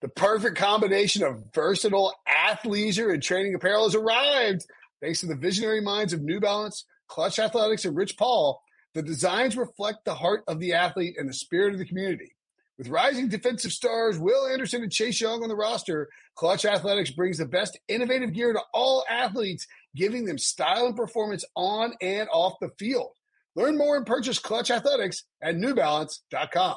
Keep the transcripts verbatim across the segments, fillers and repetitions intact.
The perfect combination of versatile athleisure and training apparel has arrived. Thanks to the visionary minds of New Balance, Clutch Athletics, and Rich Paul, the designs reflect the heart of the athlete and the spirit of the community. With rising defensive stars Will Anderson and Chase Young on the roster, Clutch Athletics brings the best innovative gear to all athletes, giving them style and performance on and off the field. Learn more and purchase Clutch Athletics at new balance dot com.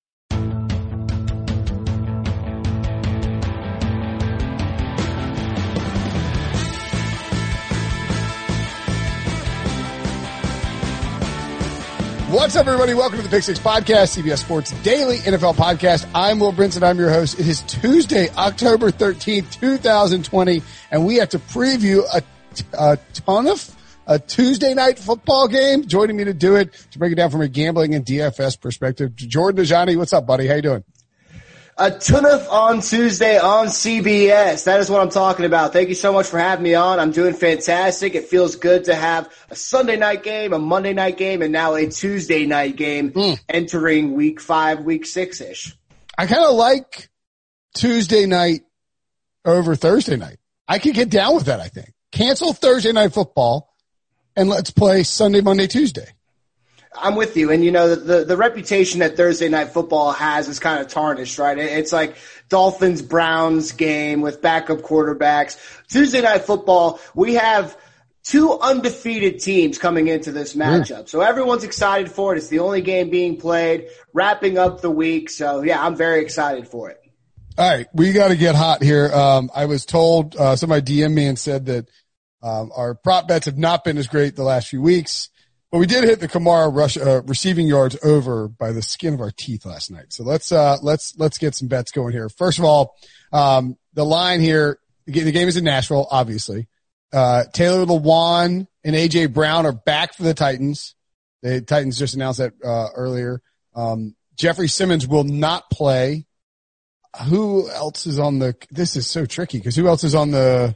What's up, everybody? Welcome to the Pick Six Podcast, C B S Sports Daily N F L Podcast. I'm Will Brinson. I'm your host. It is Tuesday, October thirteenth, twenty twenty, and we have to preview a, a ton of a Tuesday night football game. Joining me to do it, to break it down from a gambling and D F S perspective, Jordan Najani. What's up, buddy? How you doing? A ton-of on Tuesday on C B S. That is what I'm talking about. Thank you so much for having me on. I'm doing fantastic. It feels good to have a Sunday night game, a Monday night game, and now a Tuesday night game mm. entering week five, week six-ish. I kind of like Tuesday night over Thursday night. I could get down with that, I think. Cancel Thursday night football, and let's play Sunday, Monday, Tuesday. I'm with you. And, you know, the, the reputation that Thursday night football has is kind of tarnished, right? It's like Dolphins-Browns game with backup quarterbacks. Tuesday night football, we have two undefeated teams coming into this matchup. Mm. So everyone's excited for it. It's the only game being played, wrapping up the week. So, yeah, I'm very excited for it. All right. We got to get hot here. Um, I was told, uh, somebody D M'd me and said that um, our prop bets have not been as great the last few weeks. But we did hit the Kamara rush, uh, receiving yards over by the skin of our teeth last night. So let's, uh, let's, let's get some bets going here. First of all, um, the line here, the game is in Nashville, obviously. Uh, Taylor Lewan and A J Brown are back for the Titans. The Titans just announced that, uh, earlier. Um, Jeffrey Simmons will not play. Who else is on the, this is so tricky because who else is on the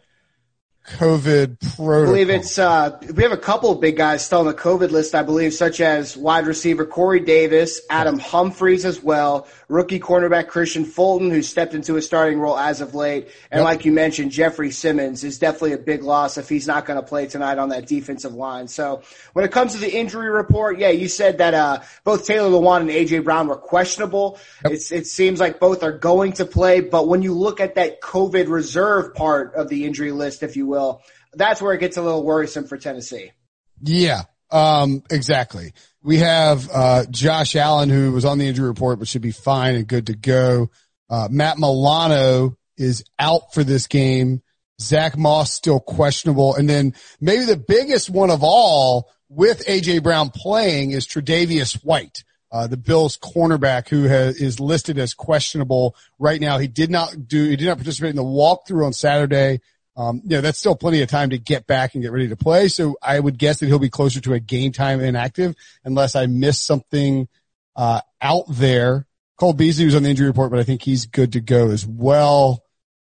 COVID protocol? I believe it's, uh, we have a couple of big guys still on the COVID list, I believe, such as wide receiver Corey Davis, Adam Humphries as well, rookie cornerback Christian Fulton, who stepped into a starting role as of late. And yep. like you mentioned, Jeffrey Simmons is definitely a big loss if he's not going to play tonight on that defensive line. So when it comes to the injury report, yeah, you said that, uh, both Taylor Lewan and A J Brown were questionable. Yep. It's, it seems like both are going to play, but when you look at that COVID reserve part of the injury list, if you will, Will, that's where it gets a little worrisome for Tennessee. Yeah, um, exactly. We have uh, Josh Allen, who was on the injury report but should be fine and good to go. Uh, Matt Milano is out for this game. Zach Moss still questionable. And then maybe the biggest one of all with A J Brown playing is Tre'Davious White, uh, the Bills cornerback who has, is listed as questionable right now. He did not do, he did not participate in the walkthrough on Saturday. Um, you know, that's still plenty of time to get back and get ready to play. So I would guess that he'll be closer to a game time inactive unless I miss something, uh, out there. Cole Beasley was on the injury report, but I think he's good to go as well.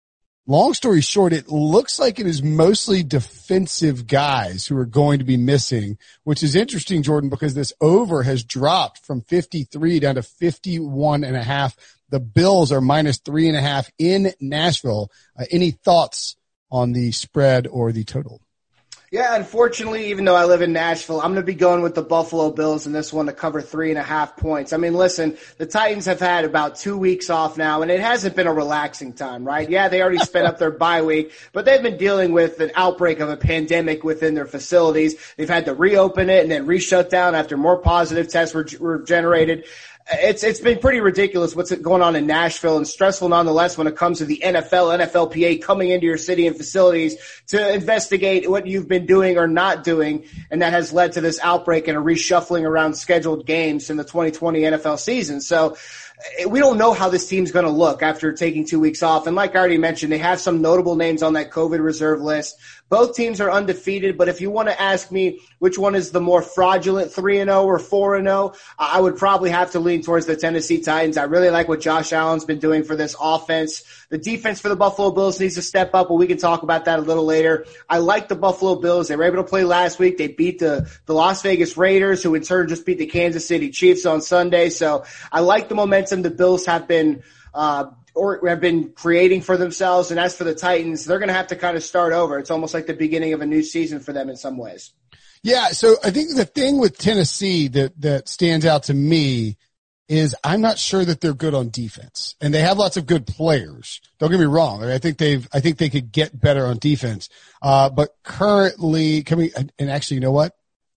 Long story short, it looks like it is mostly defensive guys who are going to be missing, which is interesting, Jordan, because this over has dropped from fifty-three down to fifty-one and a half. The Bills are minus three and a half in Nashville. Uh, any thoughts on the spread or the total? Yeah, unfortunately, even though I live in Nashville, I'm going to be going with the Buffalo Bills in this one to cover three and a half points. I mean, listen, the Titans have had about two weeks off now, and it hasn't been a relaxing time, right? Yeah, they already spent up their bye week, but they've been dealing with an outbreak of a pandemic within their facilities. They've had to reopen it and then re-shut down after more positive tests were, were generated. It's it's been pretty ridiculous what's going on in Nashville, and stressful nonetheless when it comes to the N F L, N F L P A coming into your city and facilities to investigate what you've been doing or not doing, and that has led to this outbreak and a reshuffling around scheduled games in the twenty twenty N F L season. So we don't know how this team's going to look after taking two weeks off. And like I already mentioned, they have some notable names on that COVID reserve list. Both teams are undefeated, but if you want to ask me which one is the more fraudulent three and oh or four and oh, I would probably have to lean towards the Tennessee Titans. I really like what Josh Allen's been doing for this offense. The defense for the Buffalo Bills needs to step up, but we can talk about that a little later. I like the Buffalo Bills. They were able to play last week. They beat the, the Las Vegas Raiders, who in turn just beat the Kansas City Chiefs on Sunday. So I like the momentum the Bills have been uh or have been creating for themselves. And as for the Titans, they're going to have to kind of start over. It's almost like the beginning of a new season for them in some ways. Yeah. So I think the thing with Tennessee that, that stands out to me is I'm not sure that they're good on defense, and they have lots of good players. Don't get me wrong. I think they've, I think they could get better on defense. Uh, but currently coming, and actually, you know what?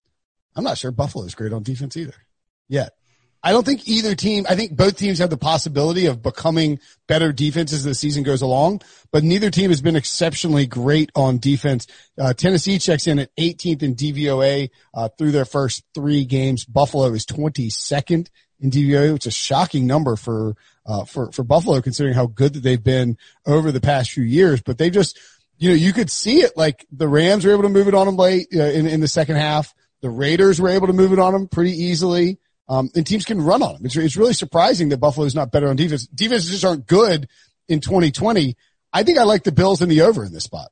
I'm not sure Buffalo is great on defense either yet. I don't think either team, I think both teams have the possibility of becoming better defense as the season goes along, but neither team has been exceptionally great on defense. Uh, Tennessee checks in at eighteenth in D V O A, uh, through their first three games. Buffalo is twenty-second in D V O A, which is a shocking number for, uh, for, for Buffalo considering how good that they've been over the past few years. But they just, you know, you could see it, like the Rams were able to move it on them late uh, in, in the second half. The Raiders were able to move it on them pretty easily. Um, and teams can run on them. It's, it's really surprising that Buffalo is not better on defense. Defenses just aren't good in twenty twenty. I think I like the Bills in the over in this spot.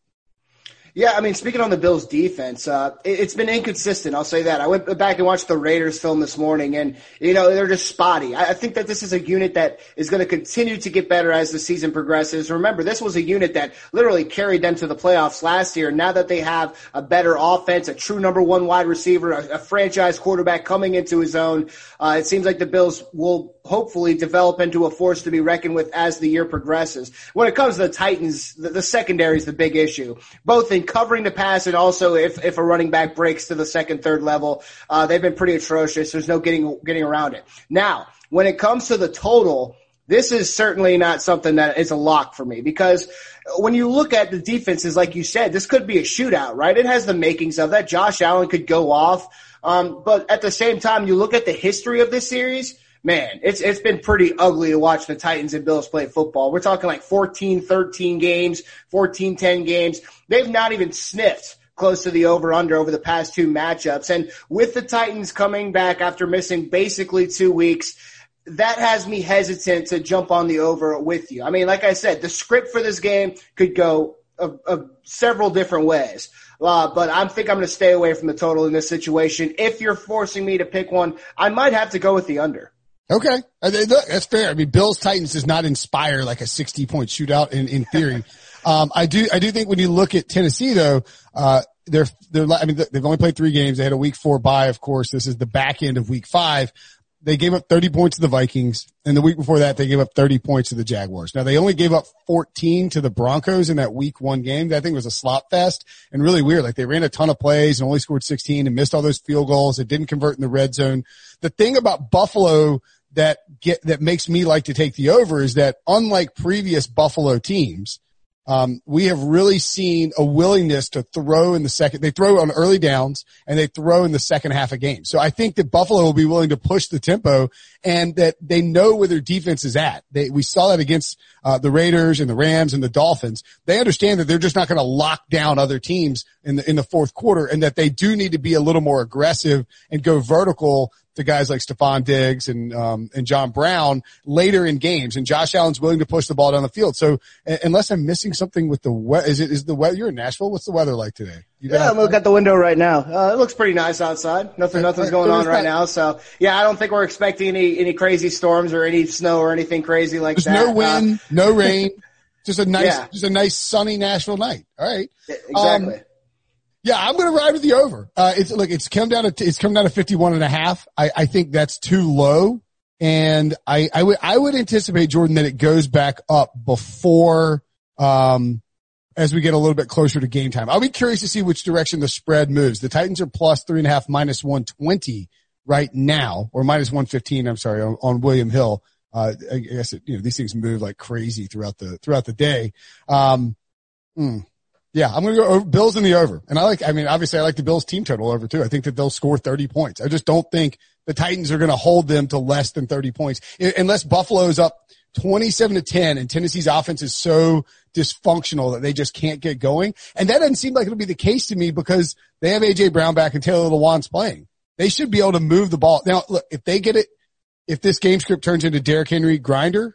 Yeah, I mean, speaking on the Bills' defense, uh, it, it's been inconsistent. I'll say that. I went back and watched the Raiders film this morning, and, you know, they're just spotty. I, I think that this is a unit that is going to continue to get better as the season progresses. Remember, this was a unit that literally carried them to the playoffs last year. Now that they have a better offense, a true number one wide receiver, a, a franchise quarterback coming into his own, uh, it seems like the Bills will hopefully develop into a force to be reckoned with as the year progresses. When it comes to the Titans, the, the secondary is the big issue, both in covering the pass and also if, if a running back breaks to the second, third level. Uh, they've been pretty atrocious. There's no getting, getting around it. Now, when it comes to the total, this is certainly not something that is a lock for me, because when you look at the defenses, like you said, this could be a shootout, right? It has the makings of that. Josh Allen could go off. Um, but at the same time, you look at the history of this series, man, it's it's been pretty ugly to watch the Titans and Bills play football. We're talking like fourteen thirteen games, fourteen ten games. They've not even sniffed close to the over-under over the past two matchups. And with the Titans coming back after missing basically two weeks, that has me hesitant to jump on the over with you. I mean, like I said, the script for this game could go a, a, several different ways. Uh, but I think I'm going to stay away from the total in this situation. If you're forcing me to pick one, I might have to go with the under. Okay. That's fair. I mean, Bills Titans does not inspire like a sixty point shootout in, in theory. um, I do, I do think when you look at Tennessee though, uh, they're, they're, I mean, they've only played three games. They had a week four bye. Of course, this is the back end of week five. They gave up thirty points to the Vikings, and the week before that, they gave up thirty points to the Jaguars. Now, they only gave up fourteen to the Broncos in that week one game. That thing was a slop fest and really weird. Like, they ran a ton of plays and only scored sixteen and missed all those field goals. It didn't convert in the red zone. The thing about Buffalo that get, that makes me like to take the over is that unlike previous Buffalo teams, Um, we have really seen a willingness to throw in the second. They throw on early downs and they throw in the second half of games. So I think that Buffalo will be willing to push the tempo and that they know where their defense is at. They, we saw that against, uh, the Raiders and the Rams and the Dolphins. They understand that they're just not going to lock down other teams in the, in the fourth quarter, and that they do need to be a little more aggressive and go vertical to guys like Stephon Diggs and, um, and John Brown later in games. And Josh Allen's willing to push the ball down the field. So uh, unless I'm missing something with the weather, is it, is the weather, you're in Nashville? What's the weather like today? You yeah, I'm looking at the window right now. Uh, it looks pretty nice outside. Nothing, nothing's going on right now. So yeah, I don't think we're expecting any, any crazy storms or any snow or anything crazy like There's that. no wind, uh, no rain. Just a nice, yeah. just a nice sunny Nashville night. All right. Exactly. Um, Yeah, I'm going to ride with the over. Uh, it's look, it's come down to, it's come down to fifty-one and a half. I, I think that's too low. And I, I would, I would anticipate, Jordan, that it goes back up before, um, as we get a little bit closer to game time. I'll be curious to see which direction the spread moves. The Titans are plus three and a half, minus one twenty right now, or minus one fifteen. I'm sorry, on, on William Hill. Uh, I guess it, you know, these things move like crazy throughout the, throughout the day. Um, mm. Yeah, I'm going to go over Bills in the over. And I like, I mean, obviously I like the Bills team total over too. I think that they'll score thirty points. I just don't think the Titans are going to hold them to less than thirty points unless Buffalo's up twenty-seven to ten and Tennessee's offense is so dysfunctional that they just can't get going. And that doesn't seem like it'll be the case to me because they have A J Brown back and Taylor Lewan's playing. They should be able to move the ball. Now, look, if they get it, if this game script turns into Derrick Henry grinder,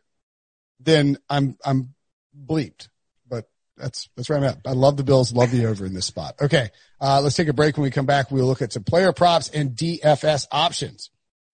then I'm, I'm bleeped. That's, that's where I'm at. I love the Bills, love the over in this spot. Okay. Uh, let's take a break. When we come back, we'll look at some player props and D F S options.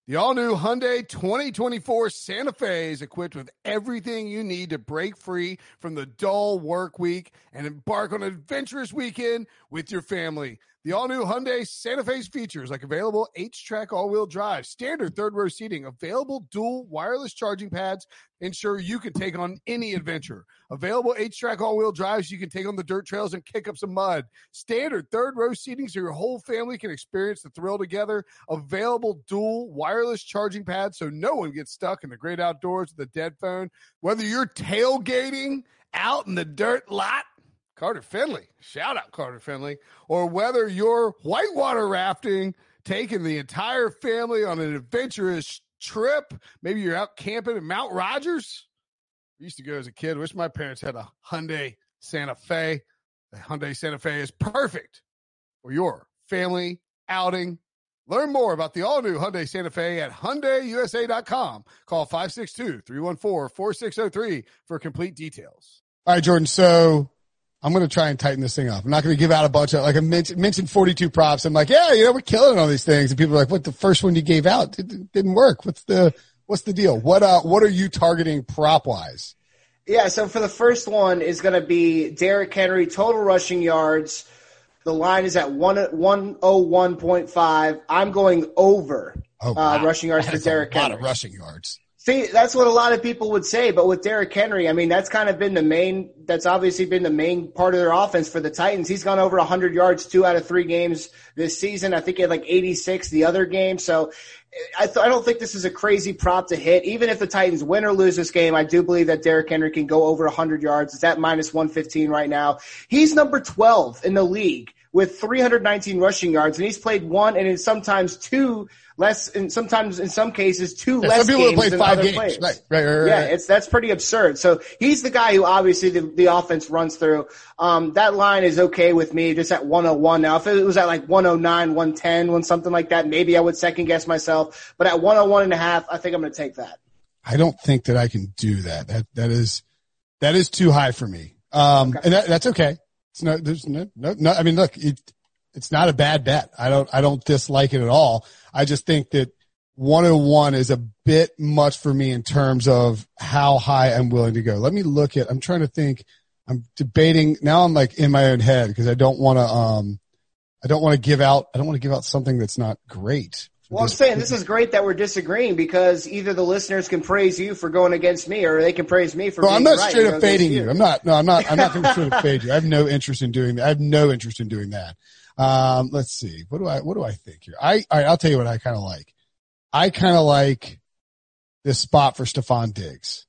The all-new Hyundai twenty twenty-four Santa Fe is equipped with everything you need to break free from the dull work week and embark on an adventurous weekend with your family. The all-new Hyundai Santa Fe's features like available H-Track all-wheel drive, standard third-row seating, available dual wireless charging pads, ensure you can take on any adventure. Available H-Track all-wheel drives you can take on the dirt trails and kick up some mud. Standard third-row seating so your whole family can experience the thrill together. Available dual wireless charging pads so no one gets stuck in the great outdoors with a dead phone. Whether you're tailgating out in the dirt lot, Carter Finley, shout out Carter Finley, or whether you're whitewater rafting, taking the entire family on an adventurous trip, maybe you're out camping in Mount Rogers. I used to go as a kid. Wish my parents had a Hyundai Santa Fe. The Hyundai Santa Fe is perfect for your family outing. Learn more about the all-new Hyundai Santa Fe at Hyundai U S A dot com. Call five six two, three one four, four six zero three for complete details. All right, Jordan, so I'm going to try and tighten this thing up. I'm not going to give out a bunch of, like I mentioned, mentioned forty-two props. I'm like, yeah, you know, we're killing all these things. And people are like, what, the first one you gave out it didn't work. What's the, what's the deal? What, uh, what are you targeting prop wise? Yeah. So for the first one is going to be Derrick Henry, total rushing yards. The line is at one oh one point five. I'm going over oh, wow. uh, rushing yards That's for Derrick Henry. A lot Henry. of rushing yards. See, that's what a lot of people would say, but with Derrick Henry, I mean, that's kind of been the main, that's obviously been the main part of their offense for the Titans. He's gone over one hundred yards two out of three games this season. I think he had like eighty-six the other game. So I, th- I don't think this is a crazy prop to hit. Even if the Titans win or lose this game, I do believe that Derrick Henry can go over one hundred yards. It's at minus one fifteen right now. He's number twelve in the league with three hundred nineteen rushing yards, and he's played one and in sometimes two less, and sometimes in some cases two yeah, less some people games play than five other games. players. Right, right, right, right. Yeah, it's that's pretty absurd. So he's the guy who obviously the, the offense runs through. Um, that line is okay with me, just at one oh one. Now, if it was at like one oh nine, one ten, when something like that, maybe I would second guess myself. But at one oh one and a half, I think I'm going to take that. I don't think that I can do that. That that is that is too high for me. Um, okay. and that, that's okay. It's no, there's no, no, no. I mean, look, it, it's not a bad bet. I don't, I don't dislike it at all. I just think that one oh one is a bit much for me in terms of how high I'm willing to go. Let me look at, I'm trying to think, I'm debating now. I'm like in my own head because I don't want to, um, I don't want to give out, I don't want to give out something that's not great. Well, I'm saying this is great that we're disagreeing because either the listeners can praise you for going against me or they can praise me for well, being I'm not right straight up fading you. you. I'm not, no, I'm not, I'm not going to straight up fade you. I have no interest in doing that. I have no interest in doing that. Um, let's see. What do I, what do I think here? I, all right, I'll tell you what I kind of like. I kind of like this spot for Stephon Diggs.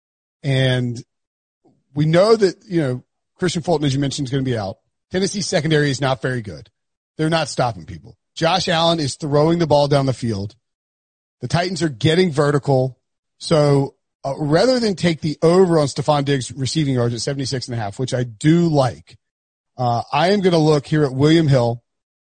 And we know that, you know, Christian Fulton, as you mentioned, is going to be out. Tennessee's secondary is not very good. They're not stopping people. Josh Allen is throwing the ball down the field. The Titans are getting vertical. So uh, rather than take the over on Stephon Diggs receiving yards at seventy-six and a half, which I do like, uh, I am going to look here at William Hill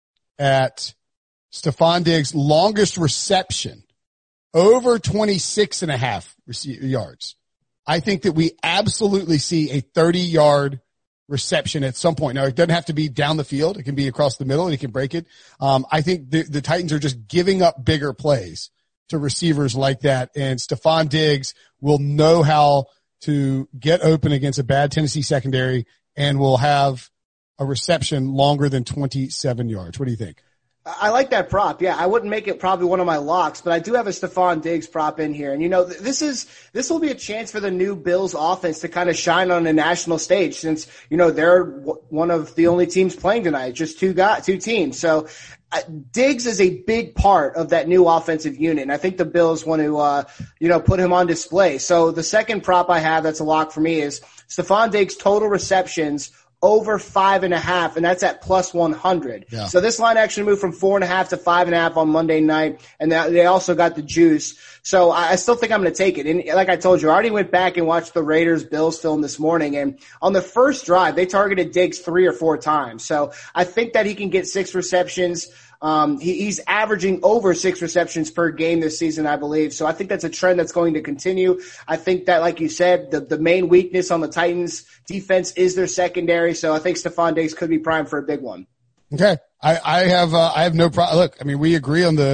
at Stephon Diggs' longest reception, over twenty-six and a half yards. I think that we absolutely see a thirty-yard reception at some point. Now, it doesn't have to be down the field. It can be across the middle and he can break it. Um, I think the, the Titans are just giving up bigger plays to receivers like that. And Stephon Diggs will know how to get open against a bad Tennessee secondary and will have a reception longer than twenty-seven yards. What do you think? I like that prop. Yeah, I wouldn't make it probably one of my locks, but I do have a Stephon Diggs prop in here. And, you know, this is, this will be a chance for the new Bills offense to kind of shine on a national stage since, you know, they're w- one of the only teams playing tonight, just two guys, two teams. So uh, Diggs is a big part of that new offensive unit. And I think the Bills want to, uh, you know, put him on display. So the second prop I have that's a lock for me is Stephon Diggs total receptions over five and a half, and that's at plus one hundred. Yeah. So this line actually moved from four and a half to five and a half on Monday night, and they also got the juice. So I still think I'm going to take it. And like I told you, I already went back and watched the Raiders-Bills film this morning, and on the first drive, they targeted Diggs three or four times. So I think that he can get six receptions. Um, he, he's averaging over six receptions per game this season, I believe. So I think that's a trend that's going to continue. I think that, like you said, the, the main weakness on the Titans defense is their secondary. So I think Stephon Diggs could be primed for a big one. Okay. I, I have, uh, I have no problem. Look, I mean, we agree on the,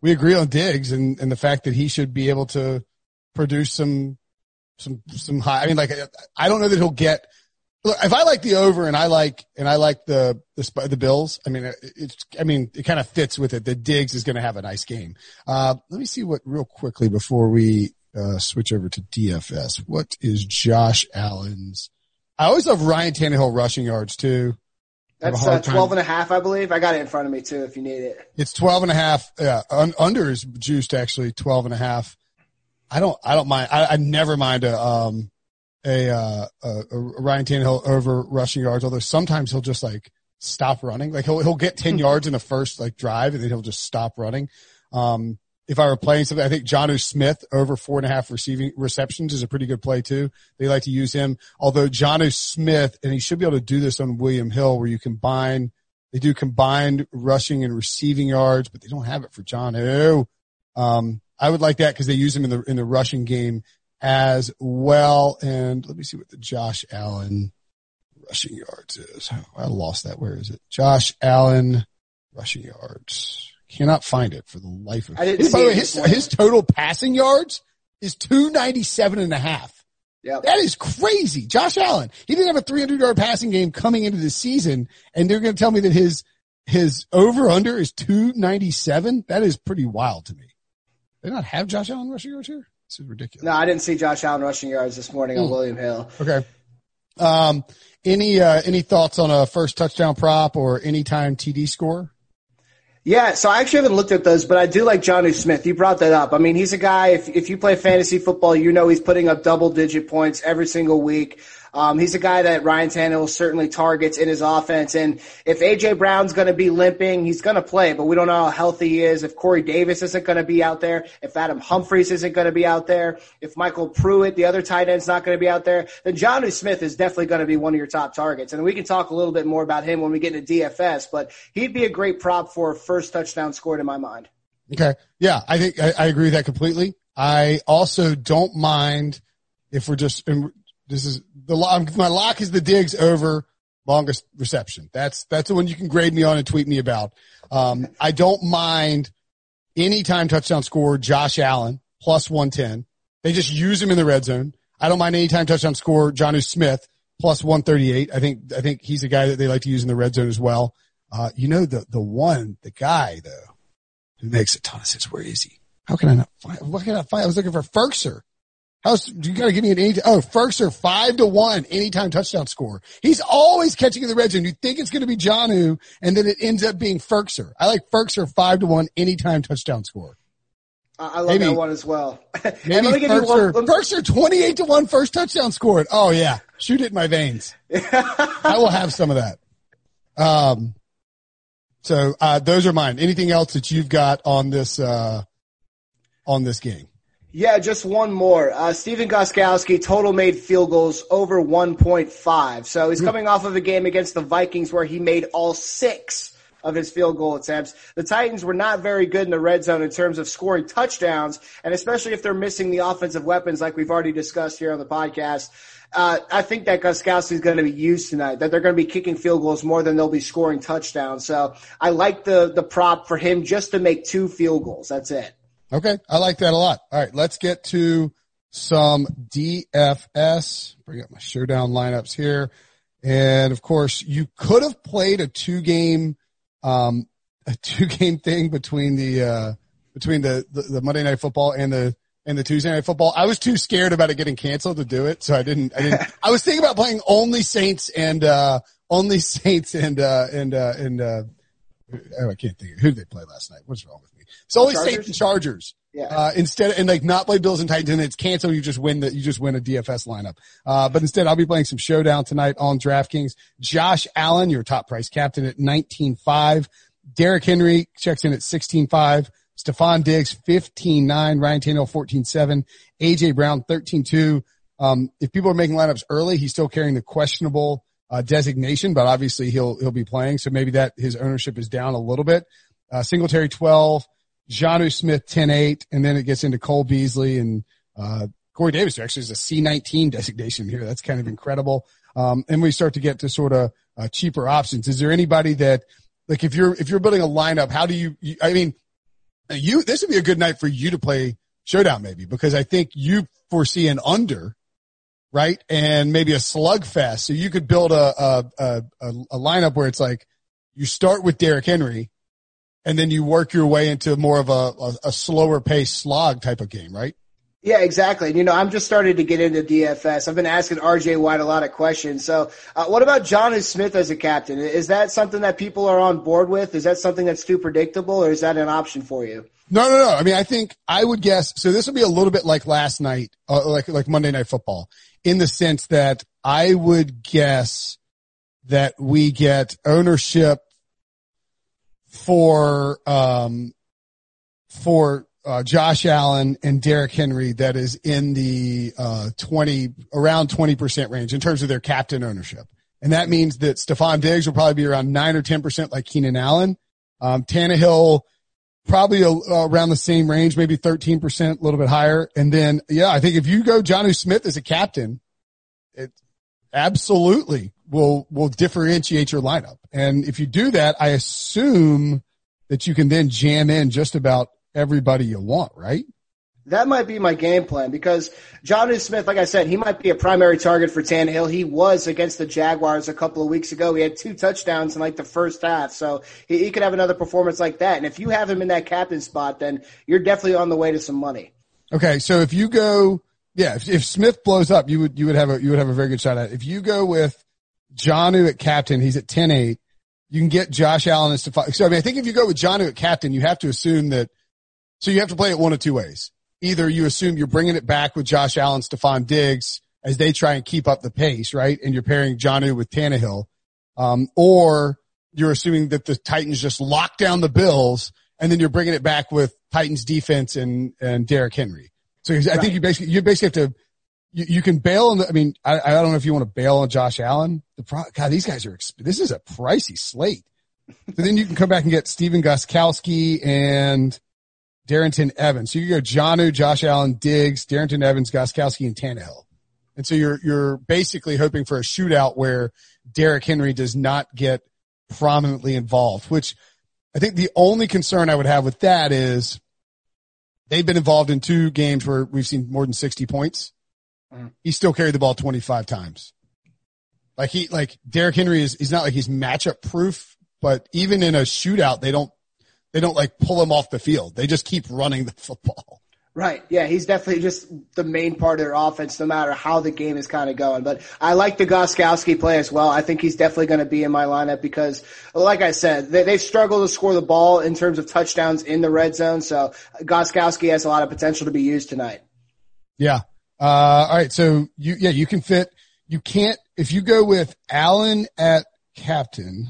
we agree on Diggs and, and the fact that he should be able to produce some, some, some high. I mean, like, I don't know that he'll get, look, if I like the over and I like, and I like the, the, the Bills, I mean, it's, I mean, it kind of fits with it that Diggs is going to have a nice game. Uh, let me see what real quickly before we, uh, switch over to D F S. What is Josh Allen's? I always love Ryan Tannehill rushing yards too. That's uh, twelve and a half, I believe. I got it in front of me too, if you need it. It's twelve and a half. Yeah. Un- under is juiced actually twelve and a half. I don't, I don't mind. I, I never mind a, um, a, uh, a, a Ryan Tannehill over rushing yards, although sometimes he'll just like stop running. Like he'll, he'll get ten yards in the first like drive and then he'll just stop running. Um, if I were playing something, I think Jonnu Smith over four and a half receiving receptions is a pretty good play too. They like to use him. Although Jonnu Smith, and he should be able to do this on William Hill where you combine, they do combined rushing and receiving yards, but they don't have it for Jonnu. Um, I would like that because they use him in the, in the rushing game as well. And let me see what the Josh Allen rushing yards is. I lost that. Where is it? Josh Allen rushing yards. Cannot find it for the life of me. By the way, his, his total passing yards is two ninety-seven and a half. Yep. That is crazy. Josh Allen, he didn't have a three hundred yard passing game coming into the season, and they're going to tell me that his his over under is two ninety-seven. That is pretty wild to me. They not have Josh Allen rushing yards here? This is ridiculous. No, I didn't see Josh Allen rushing yards this morning mm. on William Hill. Okay. Um, any uh, any thoughts on a first touchdown prop or anytime T D score? Yeah, so I actually haven't looked at those, but I do like Jonnu Smith. You brought that up. I mean, he's a guy, if if you play fantasy football, you know he's putting up double-digit points every single week. Um, he's a guy that Ryan Tannehill certainly targets in his offense. And if A J. Brown's going to be limping, he's going to play, but we don't know how healthy he is. If Corey Davis isn't going to be out there, if Adam Humphries isn't going to be out there, if Michael Pruitt, the other tight end's not going to be out there, then Jonnu Smith is definitely going to be one of your top targets. And we can talk a little bit more about him when we get into D F S, but he'd be a great prop for a first touchdown scored in my mind. Okay. Yeah, I think I, I agree with that completely. I also don't mind if we're just – this is the my lock is the Diggs over longest reception. That's that's the one you can grade me on and tweet me about. Um, I don't mind anytime touchdown score Josh Allen plus one ten. They just use him in the red zone. I don't mind anytime touchdown score Jonnu Smith plus one thirty-eight. I think I think he's a guy that they like to use in the red zone as well. Uh, you know the the one the guy though who makes a ton of sense. Where is he? How can I not find? What can I find? I was looking for Ferkser. How's, you got to give me an any. Oh, Ferkser five to one anytime touchdown score. He's always catching in the red zone. You think it's going to be Jonnu, and then it ends up being Ferkser. I like Ferkser five to one anytime touchdown score. I love maybe, that one as well. Maybe Ferkser, one, Ferkser twenty-eight to one first touchdown scored. Oh yeah, shoot it in my veins. I will have some of that. Um. So uh, those are mine. Anything else that you've got on this uh, on this game? Yeah, just one more. Uh, Stephen Gostkowski, total made field goals over one point five. So he's coming off of a game against the Vikings where he made all six of his field goal attempts. The Titans were not very good in the red zone in terms of scoring touchdowns, and especially if they're missing the offensive weapons like we've already discussed here on the podcast. Uh, I think that Gostkowski is going to be used tonight, that they're going to be kicking field goals more than they'll be scoring touchdowns. So I like the, the prop for him just to make two field goals. That's it. Okay. I like that a lot. All right. Let's get to some D F S. Bring up my showdown lineups here. And of course you could have played a two game, um, a two game thing between the, uh, between the, the, the Monday Night Football and the, and the Tuesday Night Football. I was too scared about it getting canceled to do it. So I didn't, I didn't, I was thinking about playing only Saints and, uh, only Saints and, uh, and, uh, and, uh, oh, I can't think of who did they play last night. What's wrong with me? It's only Chargers? Saints and Chargers. Yeah. Uh, instead, and like not play Bills and Titans, and it's canceled. You just win the, you just win a D F S lineup. Uh, but instead I'll be playing some showdown tonight on DraftKings. Josh Allen, your top price captain at nineteen five. Derrick Henry checks in at sixteen five. Stephon Diggs, fifteen nine. Ryan Tannehill, fourteen seven. A J. Brown, thirteen two. Um, if people are making lineups early, he's still carrying the questionable, uh, designation, but obviously he'll, he'll be playing. So maybe that his ownership is down a little bit. Uh, Singletary, twelve. Jonnu Smith, ten eight. And then it gets into Cole Beasley and, uh, Corey Davis, who actually is a C nineteen designation here. That's kind of incredible. Um, and we start to get to sort of, uh, cheaper options. Is there anybody that, like, if you're, if you're building a lineup, how do you, you I mean, Now you, this would be a good night for you to play Showdown maybe, because I think you foresee an under, right? And maybe a slugfest. So you could build a, a, a, a lineup where it's like you start with Derrick Henry and then you work your way into more of a, a, a slower paced slog type of game, right? Yeah, exactly. You know, I'm just starting to get into D F S. I've been asking R J White a lot of questions. So uh, what about Jonnu Smith as a captain? Is that something that people are on board with? Is that something that's too predictable, or is that an option for you? No, no, no. I mean, I think I would guess, so this will be a little bit like last night, uh, like, like Monday Night Football, in the sense that I would guess that we get ownership for, um, for, uh, Josh Allen and Derrick Henry that is in the, uh, twenty, around twenty percent range in terms of their captain ownership. And that means that Stephon Diggs will probably be around nine or ten percent like Keenan Allen. Um, Tannehill, probably a, uh, around the same range, maybe thirteen percent, a little bit higher. And then, yeah, I think if you go Jonnu Smith as a captain, it absolutely will, will differentiate your lineup. And if you do that, I assume that you can then jam in just about everybody you want, right? That might be my game plan because Jonnu Smith, like I said, he might be a primary target for Tannehill. He was against the Jaguars a couple of weeks ago. He had two touchdowns in like the first half, so he, he could have another performance like that. And if you have him in that captain spot, then you're definitely on the way to some money. Okay, so if you go, yeah, if, if Smith blows up, you would you would have a you would have a very good shot at it. If you go with Jonnu at captain, he's at ten eight. You can get Josh Allen and Stephon. So I mean, I think if you go with Jonnu at captain, you have to assume that. So you have to play it one of two ways. Either you assume you're bringing it back with Josh Allen, Stephon Diggs as they try and keep up the pace, right? And you're pairing Jonnu with Tannehill. Um, or you're assuming that the Titans just lock down the Bills and then you're bringing it back with Titans defense and, and Derrick Henry. So I right. think you basically, you basically have to, you, you can bail on the, I mean, I, I don't know if you want to bail on Josh Allen. The pro, God, these guys are, this is a pricey slate. So then you can come back and get Steven Gostkowski and Darrynton Evans. So you go Jonnu, Josh Allen, Diggs, Darrynton Evans, Gostkowski, and Tannehill. And so you're, you're basically hoping for a shootout where Derrick Henry does not get prominently involved, which I think the only concern I would have with that is they've been involved in two games where we've seen more than sixty points. Mm. He still carried the ball twenty-five times. Like he, like Derrick Henry is, he's not like he's matchup proof, but even in a shootout, they don't, They don't like pull him off the field. They just keep running the football. Right. Yeah, he's definitely just the main part of their offense no matter how the game is kind of going. But I like the Gostkowski play as well. I think he's definitely going to be in my lineup because, like I said, they, they've struggled to score the ball in terms of touchdowns in the red zone. So Gostkowski has a lot of potential to be used tonight. Yeah. Uh, all right. So you, yeah, you can fit, you can't, if you go with Allen at captain,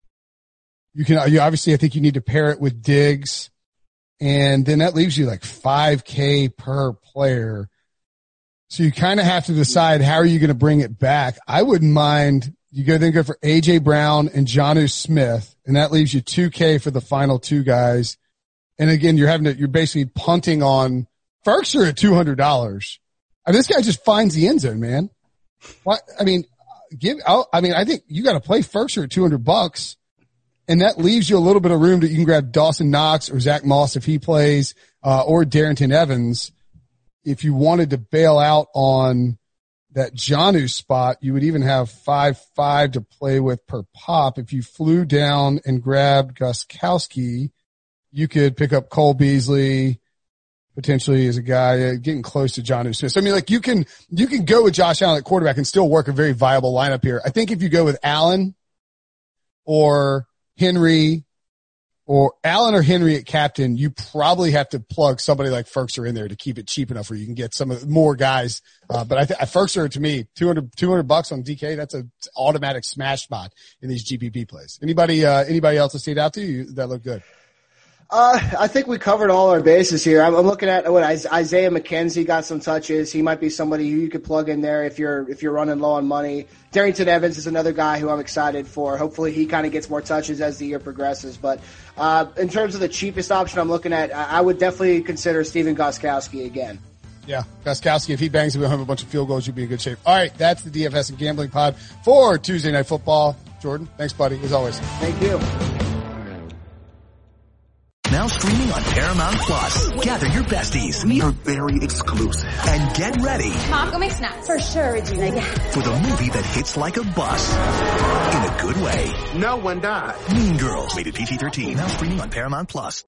You can, you obviously, I think you need to pair it with Diggs, and then that leaves you like five K per player. So you kind of have to decide how are you going to bring it back. I wouldn't mind you go then go for A J Brown and Jonnu Smith, and that leaves you two K for the final two guys. And again, you're having to, you're basically punting on Ferkser at two hundred dollars. I mean, this guy just finds the end zone, man. What? I mean, give, I'll, I mean, I think you got to play Ferkser at two hundred bucks. And that leaves you a little bit of room that you can grab Dawson Knox or Zach Moss if he plays, uh, or Darrynton Evans. If you wanted to bail out on that Jonnu spot, you would even have five, five to play with per pop. If you flew down and grabbed Gostkowski, you could pick up Cole Beasley, potentially as a guy uh, getting close to Jonnu Smith. So, I mean, like you can, you can go with Josh Allen at quarterback and still work a very viable lineup here. I think if you go with Allen or Henry or Allen or Henry at captain, you probably have to plug somebody like Ferkser in there to keep it cheap enough where you can get some of the more guys. Uh, but I think Ferkser to me, two hundred, two hundred bucks on D K, that's an automatic smash spot in these G P P plays. Anybody, uh, anybody else that stayed out to you that look good? Uh, I think we covered all our bases here. I'm, I'm looking at what Isaiah McKenzie got some touches. He might be somebody who you could plug in there if you're if you're running low on money. Darrynton Evans is another guy who I'm excited for. Hopefully he kind of gets more touches as the year progresses. But uh, in terms of the cheapest option I'm looking at, I, I would definitely consider Steven Gostkowski again. Yeah, Gostkowski, if he bangs home a bunch of field goals, you'll be in good shape. All right, that's the D F S and Gambling Pod for Tuesday Night Football. Jordan, thanks, buddy, as always. Thank you. Now Now streaming on Paramount Plus. Gather your besties. We are very exclusive. And get ready. Mom, go make snacks. For sure, Regina. Yeah. For the movie that hits like a bus. In a good way. No one died. Mean Girls. Rated P G thirteen. Now streaming on Paramount Plus.